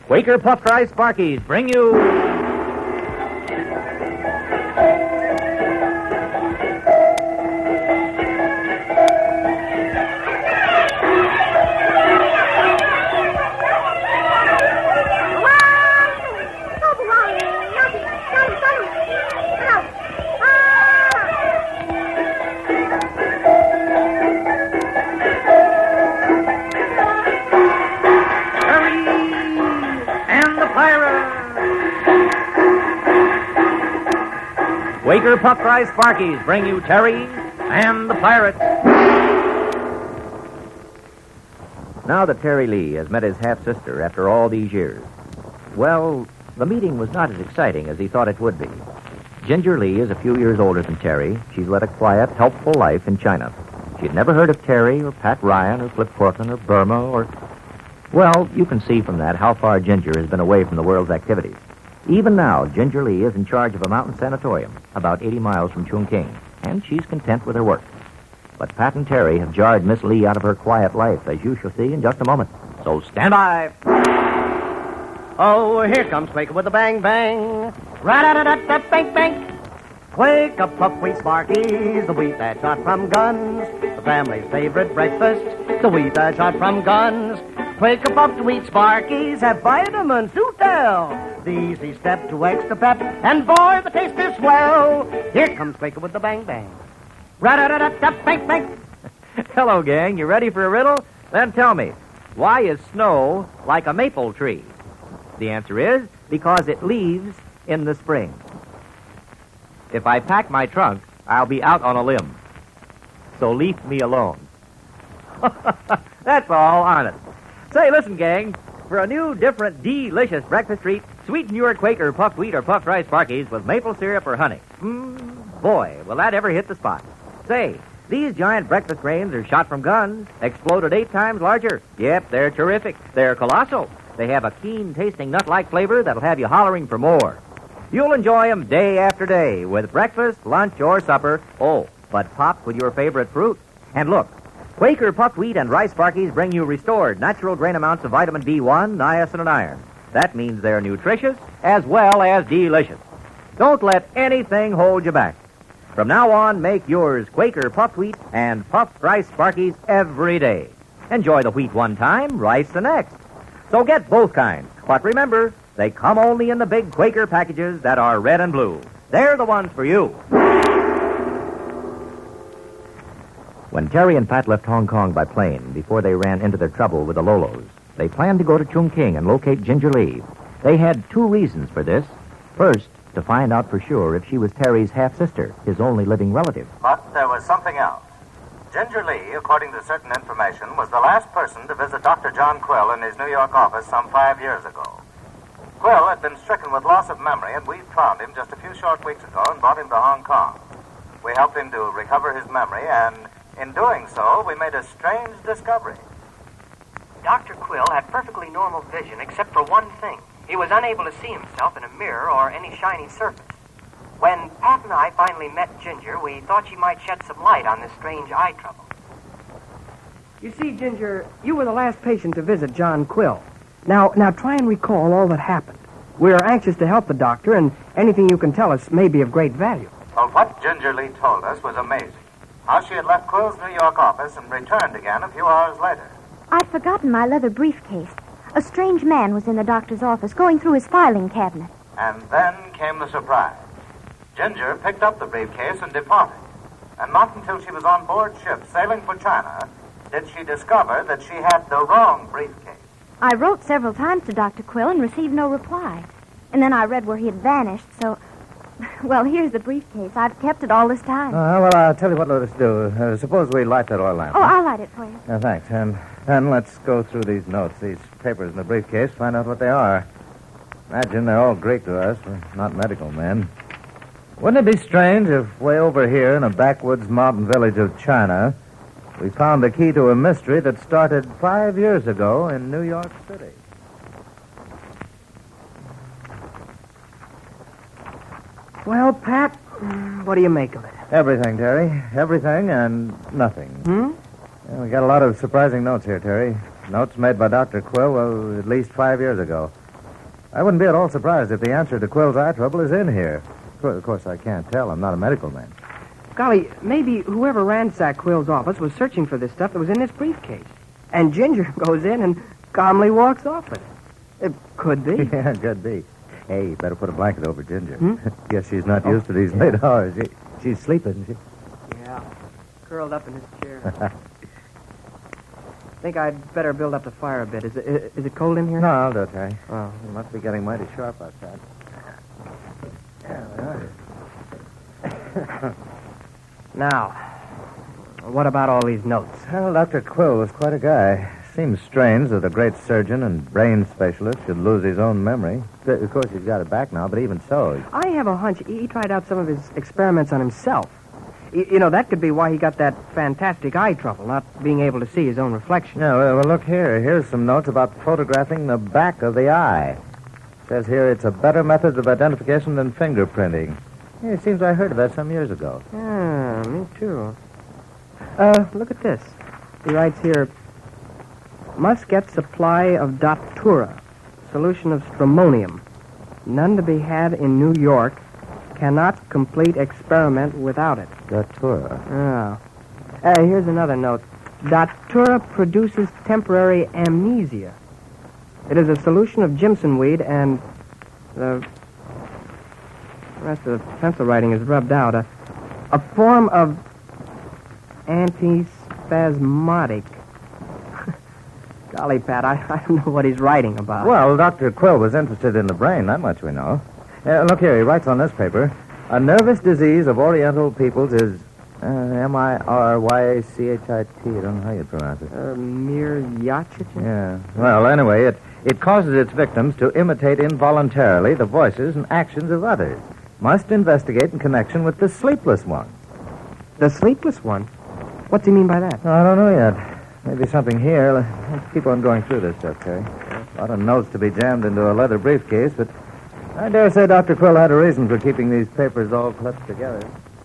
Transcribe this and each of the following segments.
Quaker Puffed Rice Sparkies bring you... Quaker Puffed Rice Sparkies bring you Terry and the Pirates. Now that Terry Lee has met his half-sister after all these years, well, the meeting was not as exciting as he thought it would be. Ginger Lee is a few years older than Terry. She's led a quiet, helpful life in China. She'd never heard of Terry or Pat Ryan or Flip Corcoran or Burma or... Well, you can see from that how far Ginger has been away from the world's activities. Even now, Ginger Lee is in charge of a mountain sanatorium about 80 miles from Chungking, and she's content with her work. But Pat and Terry have jarred Miss Lee out of her quiet life, as you shall see in just a moment. So stand by. Oh, here comes Quaker with a bang, bang. Ra-da-da-da-da, bang. Quaker Puffed Wheat Sparkies, the wheat that's hot from guns. The family's favorite breakfast, the wheat that's hot from guns. Quaker Puffed Wheat Sparkies have vitamins to tell. The easy step to extra pep, and boy, the taste is swell. Here comes Quaker with the bang, bang. Ra-da-da-da-da, bang, bang. Hello, gang. You ready for a riddle? Then tell me, why is snow like a maple tree? The answer is because it leaves in the spring. If I pack my trunk, I'll be out on a limb. So leave me alone. That's all, honest. Say, listen, gang. For a new, different, delicious breakfast treat, sweeten your Quaker puffed wheat or puffed rice Sparkies with maple syrup or honey. Boy, will that ever hit the spot. Say, these giant breakfast grains are shot from guns, exploded 8 times larger. Yep, they're terrific. They're colossal. They have a keen-tasting nut-like flavor that'll have you hollering for more. You'll enjoy them day after day with breakfast, lunch, or supper. Oh, but popped with your favorite fruit. And look, Quaker Puffed Wheat and Rice Sparkies bring you restored natural grain amounts of vitamin B1, niacin, and iron. That means they're nutritious as well as delicious. Don't let anything hold you back. From now on, make yours Quaker Puffed Wheat and Puffed Rice Sparkies every day. Enjoy the wheat one time, rice the next. So get both kinds. But remember, they come only in the big Quaker packages that are red and blue. They're the ones for you. When Terry and Pat left Hong Kong by plane before they ran into their trouble with the Lolos, they planned to go to Chungking and locate Ginger Lee. They had 2 reasons for this. First, to find out for sure if she was Terry's half-sister, his only living relative. But there was something else. Ginger Lee, according to certain information, was the last person to visit Dr. John Quill in his New York office some 5 years ago. Quill had been stricken with loss of memory, and we found him just a few short weeks ago and brought him to Hong Kong. We helped him to recover his memory, and in doing so, we made a strange discovery. Dr. Quill had perfectly normal vision except for one thing. He was unable to see himself in a mirror or any shiny surface. When Pat and I finally met Ginger, we thought she might shed some light on this strange eye trouble. You see, Ginger, you were the last patient to visit John Quill. Now try and recall all that happened. We're anxious to help the doctor, and anything you can tell us may be of great value. Well, what Ginger Lee told us was amazing. How she had left Quill's New York office and returned again a few hours later. I'd forgotten my leather briefcase. A strange man was in the doctor's office, going through his filing cabinet. And then came the surprise. Ginger picked up the briefcase and departed. And not until she was on board ship sailing for China did she discover that she had the wrong briefcase. I wrote several times to Dr. Quill and received no reply. And then I read where he had vanished, so... Well, here's the briefcase. I've kept it all this time. Well, I'll tell you what let us do. Suppose we light that oil lamp. Oh, I'll light it for you. Thanks. And then let's go through these notes, these papers in the briefcase, find out what they are. Imagine they're all Greek to us. We're not medical men. Wouldn't it be strange if way over here in a backwoods mountain village of China, we found the key to a mystery that started 5 years ago in New York City? Well, Pat, what do you make of it? Everything, Terry. Everything and nothing. Yeah, we got a lot of surprising notes here, Terry. Notes made by Dr. Quill, at least 5 years ago. I wouldn't be at all surprised if the answer to Quill's eye trouble is in here. Of course, I can't tell. I'm not a medical man. Golly, maybe whoever ransacked Quill's office was searching for this stuff that was in this briefcase. And Ginger goes in and calmly walks off with it. It could be. Yeah, could be. Hey, you better put a blanket over Ginger. Guess she's not used to these late hours. She's sleeping, isn't she? Yeah, curled up in his chair. Think I'd better build up the fire a bit. Is it cold in here? No, I'll do it, Terry. Oh. It must be getting mighty sharp outside. Now, what about all these notes? Well, Dr. Quill was quite a guy. Seems strange that a great surgeon and brain specialist should lose his own memory. Of course, he's got it back now, but even so... I have a hunch he tried out some of his experiments on himself. You know, that could be why he got that fantastic eye trouble, not being able to see his own reflection. Yeah, well, look here. Here's some notes about photographing the back of the eye. It says here it's a better method of identification than fingerprinting. Yeah, it seems I heard of that some years ago. Yeah, me too. Look at this. He writes here, must get supply of datura, solution of stramonium. None to be had in New York. Cannot complete experiment without it. Datura. Oh. Here's another note. Datura produces temporary amnesia. It is a solution of Jimson weed and the rest of the pencil writing is rubbed out. A form of antispasmodic. Golly, Pat, I don't know what he's writing about. Well, Dr. Quill was interested in the brain, that much we know. Look here, he writes on this paper, a nervous disease of Oriental peoples is Myryacht. I don't know how you pronounce it. Myryacht? Yeah. Well, anyway, it causes its victims to imitate involuntarily the voices and actions of others. Must investigate in connection with the sleepless one. The sleepless one? What's he mean by that? I don't know yet. Maybe something here. Let's keep on going through this stuff, Terry. A lot of notes to be jammed into a leather briefcase, but I dare say Dr. Quill had a reason for keeping these papers all clipped together.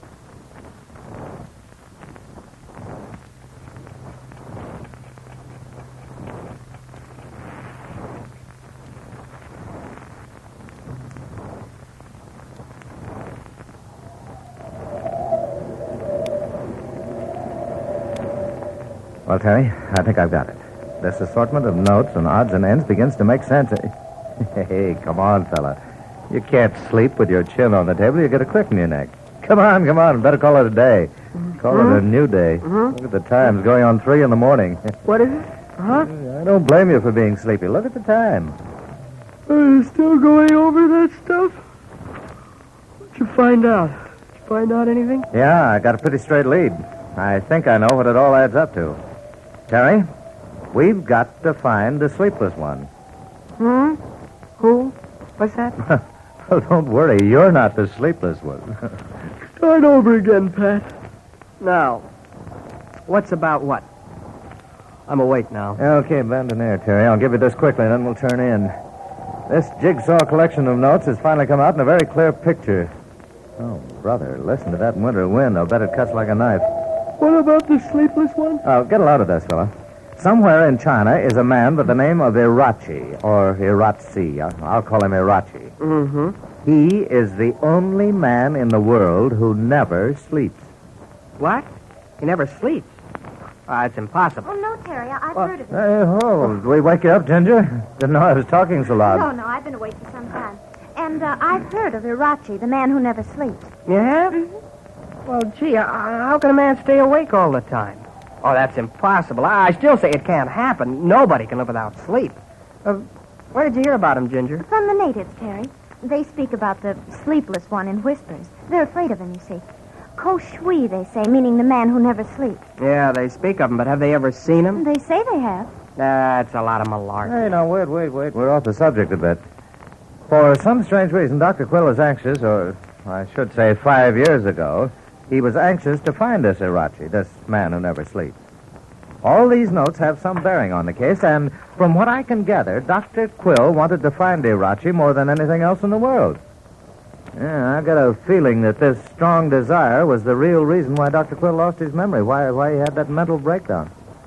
Well, Terry, I think I've got it. This assortment of notes and odds and ends begins to make sense. Hey, come on, fella. You can't sleep with your chin on the table. You get a crick in your neck. Come on. Better call it a day. Call it a new day. Look at the time. It's going on 3 in the morning. What is it? Huh? I don't blame you for being sleepy. Look at the time. Are you still going over that stuff? What'd you find out? Did you find out anything? Yeah, I got a pretty straight lead. I think I know what it all adds up to. Terry, we've got to find the sleepless one. Who? What's that? Well, don't worry. You're not the sleepless one. Start over again, Pat. Now, what's about what? I'm awake now. Okay, bend an ear, Terry. I'll give you this quickly, then we'll turn in. This jigsaw collection of notes has finally come out in a very clear picture. Oh, brother, listen to that winter wind. I'll bet it cuts like a knife. What about the sleepless one? Oh, get a load of this, fella. Somewhere in China is a man by the name of Irachi, or Iratsi. I'll call him Irachi. Mm-hmm. He is the only man in the world who never sleeps. What? He never sleeps. It's impossible. Oh, no, Terry. I've heard of it. Did we wake you up, Ginger? Didn't know I was talking so loud. No, I've been awake for some time. And I've heard of Irachi, the man who never sleeps. You have? Well, gee, how can a man stay awake all the time? Oh, that's impossible. I still say it can't happen. Nobody can live without sleep. Where did you hear about him, Ginger? From the natives, Terry. They speak about the sleepless one in whispers. They're afraid of him, you see. Ko Shui, they say, meaning the man who never sleeps. Yeah, they speak of him, but have they ever seen him? They say they have. That's a lot of malarkey. Hey, now, wait. We're off the subject a bit. For some strange reason, Dr. Quill is anxious, or I should say 5 years ago, he was anxious to find this Irachi, this man who never sleeps. All these notes have some bearing on the case, and from what I can gather, Dr. Quill wanted to find Irachi more than anything else in the world. Yeah, I've got a feeling that this strong desire was the real reason why Dr. Quill lost his memory, why he had that mental breakdown.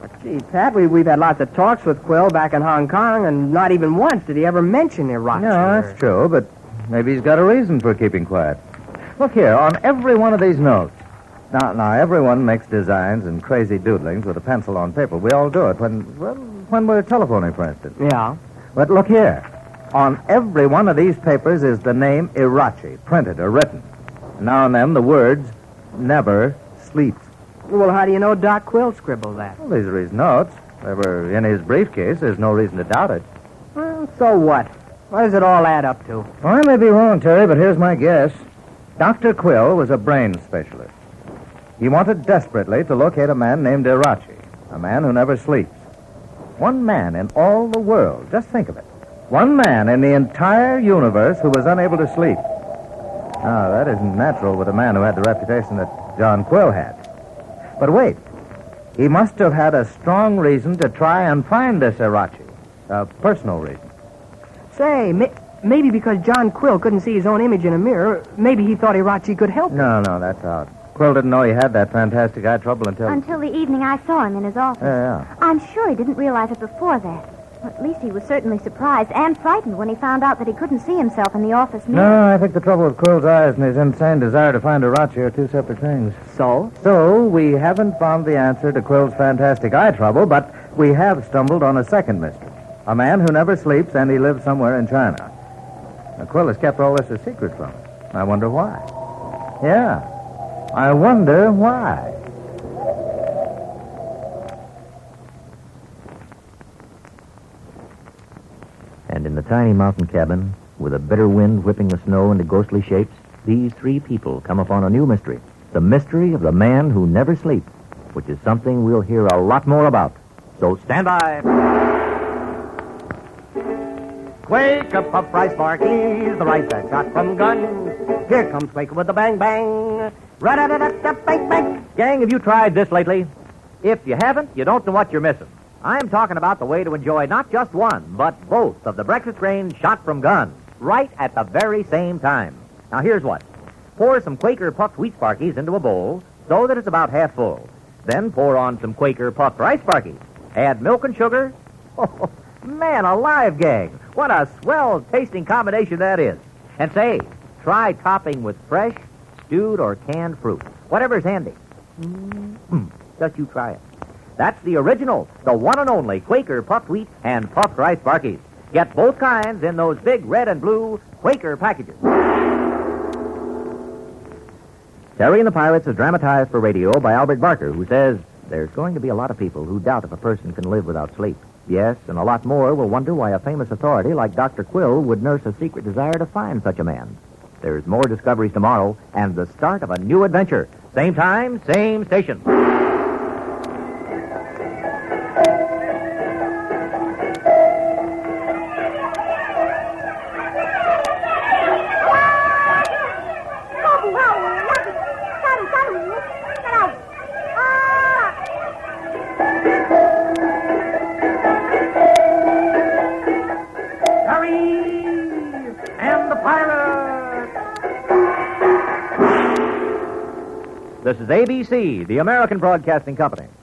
Gee, Pat, we've had lots of talks with Quill back in Hong Kong, and not even once did he ever mention Irachi. No, that's true, but maybe he's got a reason for keeping quiet. Look here, on every one of these notes. Now, everyone makes designs and crazy doodlings with a pencil on paper. We all do it when we're telephoning, for instance. Yeah. But look here. On every one of these papers is the name Irachi, printed or written. Now and then, the words, never sleeps. Well, how do you know Doc Quill scribbled that? Well, these are his notes. They were in his briefcase. There's no reason to doubt it. Well, so what? What does it all add up to? Well, I may be wrong, Terry, but here's my guess. Dr. Quill was a brain specialist. He wanted desperately to locate a man named Irachi, a man who never sleeps. One man in all the world, just think of it. One man in the entire universe who was unable to sleep. Now, that isn't natural with a man who had the reputation that John Quill had. But wait. He must have had a strong reason to try and find this Irachi. A personal reason. Say, maybe because John Quill couldn't see his own image in a mirror, maybe he thought Irachi could help him. No, that's out. Quill didn't know he had that fantastic eye trouble until... Until the evening I saw him in his office. Yeah. I'm sure he didn't realize it before that. Well, at least he was certainly surprised and frightened when he found out that he couldn't see himself in the office mirror. No, I think the trouble with Quill's eyes and his insane desire to find Irachi are two separate things. So? So, we haven't found the answer to Quill's fantastic eye trouble, but we have stumbled on a second mystery. A man who never sleeps, and he lives somewhere in China. Now, Quill has kept all this a secret from us. I wonder why. Yeah, I wonder why. And in the tiny mountain cabin, with a bitter wind whipping the snow into ghostly shapes, these three people come upon a new mystery. The mystery of the man who never sleeps, which is something we'll hear a lot more about. So stand by. Wake up, Puff Rice Sparkies, the rice that shot from guns. Here comes Quaker with the bang bang. Ra-da-da-da-da, bang bang. Gang, have you tried this lately? If you haven't, you don't know what you're missing. I'm talking about the way to enjoy not just one, but both of the breakfast grains shot from guns, right at the very same time. Now, here's what. Pour some Quaker puffed wheat Sparkies into a bowl so that it's about half full. Then pour on some Quaker puffed rice Sparkies. Add milk and sugar. Oh, man alive, gang. What a swell-tasting combination that is. And say, try topping with fresh, stewed, or canned fruit. Whatever's handy. Just you try it. That's the original, the one and only Quaker puffed wheat and puffed rice Sparkies. Get both kinds in those big red and blue Quaker packages. Terry and the Pirates is dramatized for radio by Albert Barker, who says there's going to be a lot of people who doubt if a person can live without sleep. Yes, and a lot more will wonder why a famous authority like Dr. Quill would nurse a secret desire to find such a man. There's more discoveries tomorrow and the start of a new adventure. Same time, same station. This is ABC, the American Broadcasting Company.